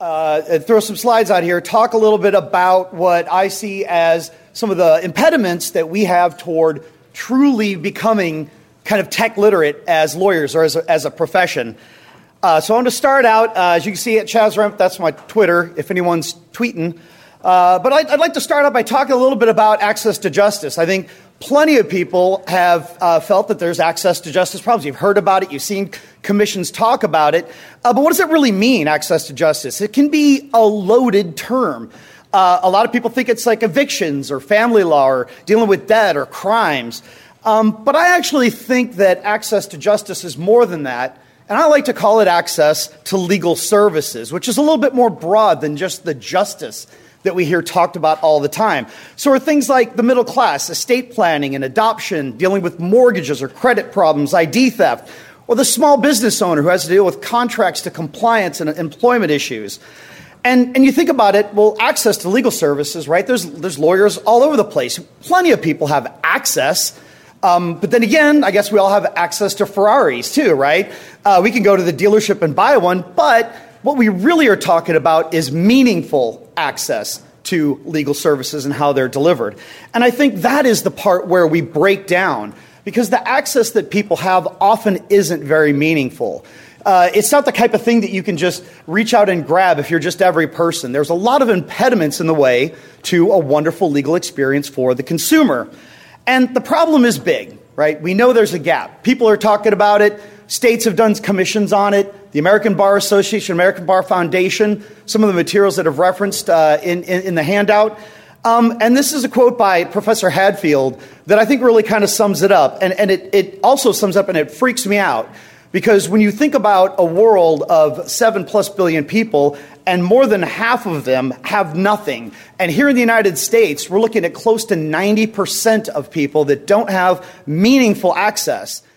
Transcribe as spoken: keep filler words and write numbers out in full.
uh, throw some slides out here, talk a little bit about what I see as some of the impediments that we have toward truly becoming kind of tech literate as lawyers or as a, as a profession. Uh, so I want to start out, uh, as you can see at Chaz Remp, that's my Twitter, if anyone's tweeting. Uh, but I'd, I'd like to start out by talking a little bit about access to justice. I think plenty of people have uh, felt that there's access to justice problems. You've heard about it. You've seen commissions talk about it. Uh, but what does it really mean, access to justice? It can be a loaded term. Uh, a lot of people think it's like evictions or family law or dealing with debt or crimes. Um, but I actually think that access to justice is more than that. And I like to call it access to legal services, which is a little bit more broad than just the justice that we hear talked about all the time. So are things like the middle class, estate planning and adoption, dealing with mortgages or credit problems, I D theft, or the small business owner who has to deal with contracts to compliance and employment issues. And, and you think about it, well, access to legal services, right? There's, there's lawyers all over the place. Plenty of people have access. Um, but then again, I guess we all have access to Ferraris too, right? Uh, we can go to the dealership and buy one, but what we really are talking about is meaningful access to legal services and how they're delivered. And I think that is the part where we break down, because the access that people have often isn't very meaningful. Uh, it's not the type of thing that you can just reach out and grab if you're just every person. There's a lot of impediments in the way to a wonderful legal experience for the consumer. And the problem is big, right? We know there's a gap. People are talking about it. States have done commissions on it. The American Bar Association, American Bar Foundation, some of the materials that have referenced uh, in, in, in the handout. Um, and this is a quote by Professor Hadfield that I think really kind of sums it up. And, and it, it also sums up and it freaks me out. Because when you think about a world of seven plus billion people, and more than half of them have nothing. And here in the United States, we're looking at close to ninety percent of people that don't have meaningful access.